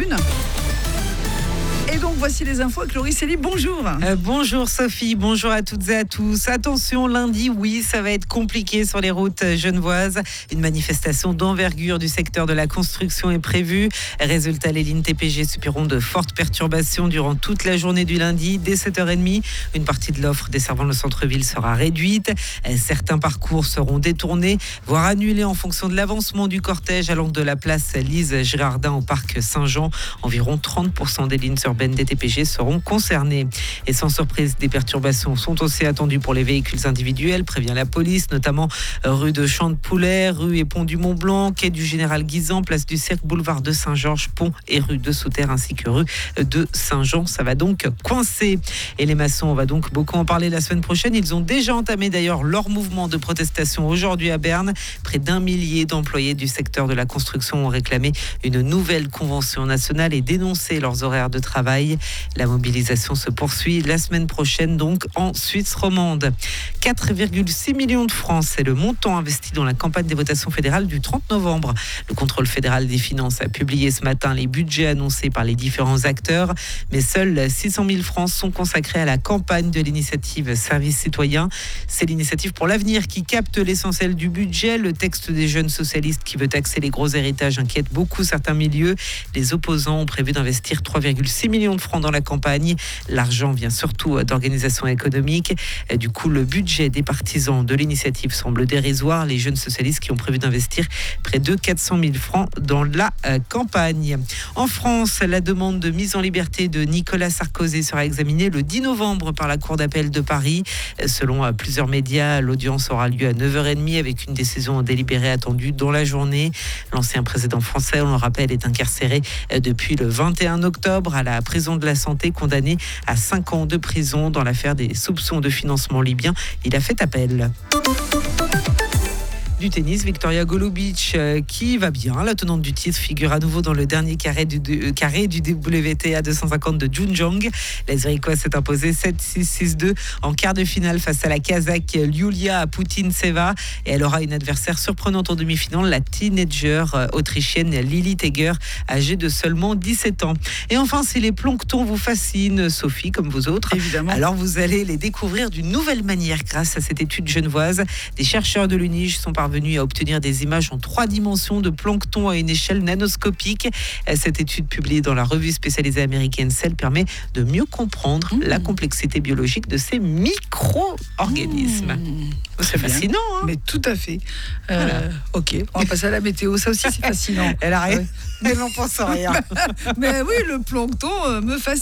une. Et donc, voici les infos avec Laurie Célie. Bonjour. Bonjour Sophie, bonjour à toutes et à tous. Attention, lundi, oui, ça va être compliqué sur les routes genevoises. Une manifestation d'envergure du secteur de la construction est prévue. Résultat, les lignes TPG subiront de fortes perturbations durant toute la journée du lundi. Dès 7h30, une partie de l'offre desservant le centre-ville sera réduite. Certains parcours seront détournés, voire annulés en fonction de l'avancement du cortège allant de la place Lise Girardin au parc Saint-Jean. Environ 30% des lignes urbaines des TPG seront concernés. Et sans surprise, des perturbations sont aussi attendues pour les véhicules individuels, prévient la police, notamment rue de Champ de Poulet, rue et pont du Mont-Blanc, quai du Général Guisan, place du Cercle, boulevard de Saint-Georges, pont et rue de Souterre, ainsi que rue de Saint-Jean. Ça va donc coincer. Et les maçons, on va donc beaucoup en parler la semaine prochaine. Ils ont déjà entamé d'ailleurs leur mouvement de protestation aujourd'hui à Berne. Près d'1 millier d'employés du secteur de la construction ont réclamé une nouvelle convention nationale et dénoncé leurs horaires de travail. La mobilisation se poursuit la semaine prochaine, donc en Suisse romande. 4,6 millions de francs, c'est le montant investi dans la campagne des votations fédérales du 30 novembre. Le contrôle fédéral des finances a publié ce matin les budgets annoncés par les différents acteurs, mais seuls 600 000 francs sont consacrés à la campagne de l'initiative Service Citoyen. C'est l'initiative pour l'avenir qui capte l'essentiel du budget. Le texte des jeunes socialistes qui veut taxer les gros héritages inquiète beaucoup certains milieux. Les opposants ont prévu d'investir 3,6 millions de francs dans la campagne. L'argent vient surtout d'organisations économiques. Du coup, le budget des partisans de l'initiative semble dérisoire. Les jeunes socialistes qui ont prévu d'investir près de 400 000 francs dans la campagne. En France, la demande de mise en liberté de Nicolas Sarkozy sera examinée le 10 novembre par la Cour d'appel de Paris. Selon plusieurs médias, l'audience aura lieu à 9h30 avec une décision délibérée attendue dans la journée. L'ancien président français, on le rappelle, est incarcéré depuis le 21 octobre à la prison de la Santé, condamné à 5 ans de prison dans l'affaire des soupçons de financement libyen. Il a fait appel. Du tennis, Victoria Golubic qui va bien. La tenante du titre figure à nouveau dans le dernier carré du WTA 250 de Junjong. La Zurichoise s'est imposée 7-6, 6-2 en quart de finale face à la Kazakh Yulia Putintseva. Et elle aura une adversaire surprenante en demi-finale, la teenager autrichienne Lili Teger, âgée de seulement 17 ans. Et enfin, si les planctons vous fascinent, Sophie, comme vous autres, évidemment, alors vous allez les découvrir d'une nouvelle manière grâce à cette étude genevoise. Des chercheurs de l'UNIGE sont parvenus à obtenir des images en 3 dimensions de plancton à une échelle nanoscopique. Cette étude publiée dans la revue spécialisée américaine Cell permet de mieux comprendre la complexité biologique de ces micro-organismes. C'est fascinant, hein ? Mais tout à fait. Voilà. Ok, on va passer à la météo. Ça aussi, c'est fascinant. Elle a rien. Elle n'en pense rien. Mais oui, le plancton me fascine.